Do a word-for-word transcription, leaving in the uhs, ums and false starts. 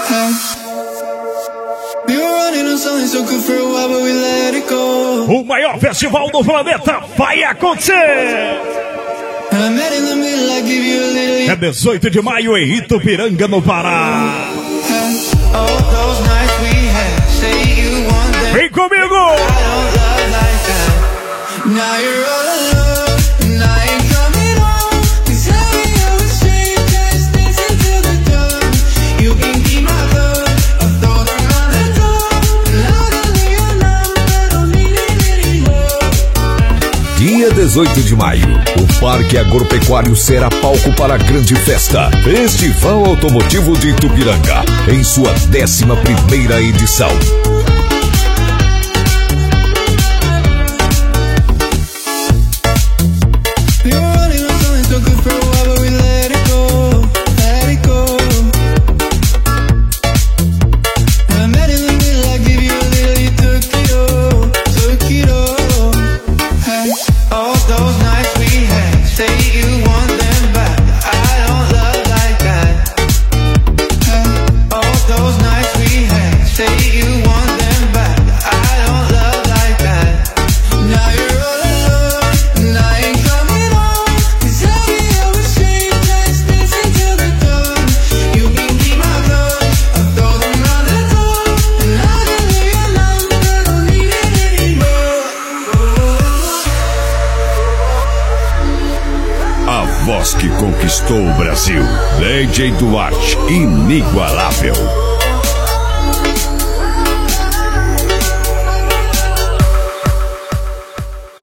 O maior festival do planeta vai acontecer! É dezoito de maio em Itupiranga, no Pará. Vem comigo! Dia dezoito de maio, o Parque Agropecuário será palco para a grande festa Festival Automotivo de Itupiranga, em sua décima primeira edição. Que conquistou o Brasil, D J Duarte, inigualável.